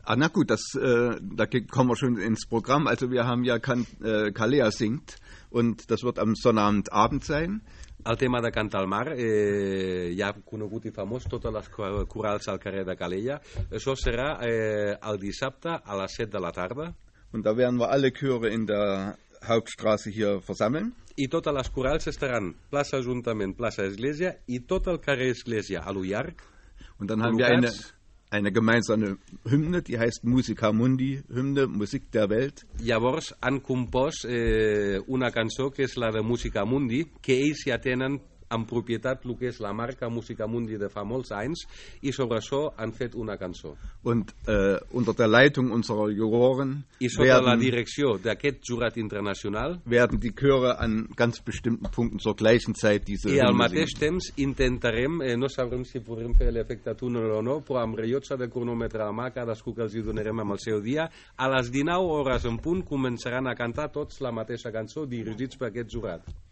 Ah, na gut, da kommen wir schon ins Programm. Also wir haben ja Kalea singt und das wird am Sonnabendabend sein. El tema de Cantar al Mar, ja conegut i famós, totes les corals al carrer de Calella. Això serà el dissabte a les 7 de la tarda. Und da werden wir alle Chöre in der Hauptstraße hier versammeln. I totes les corals estaran plaça Ajuntament, plaça Església i tot el carrer Església a lo llarg. Und dann haben wir eine gemeinsame Hymne, die heißt Musica Mundi, Hymne, Musik der Welt. Llavors han compost una cançó que és la de Musica Mundi, que ells ja tenen en propietat el que és la marca Musica Mundi de fa molts anys, i sobre això han fet una cançó. Und unter der Leitung unserer Juroren I sota la direcció d'aquest jurat internacional werden die Chöre an ganz bestimmten Punkten zur gleichen Zeit diese i al Hymne mateix singen. temps intentarem, no sabrem si podrem fer l'efecte túnel o no, però amb rellotge de cronòmetre a mà, cadascú que els hi donarem amb el seu dia, a les 19 hores en punt començaran a cantar tots la mateixa cançó dirigits per aquest jurat.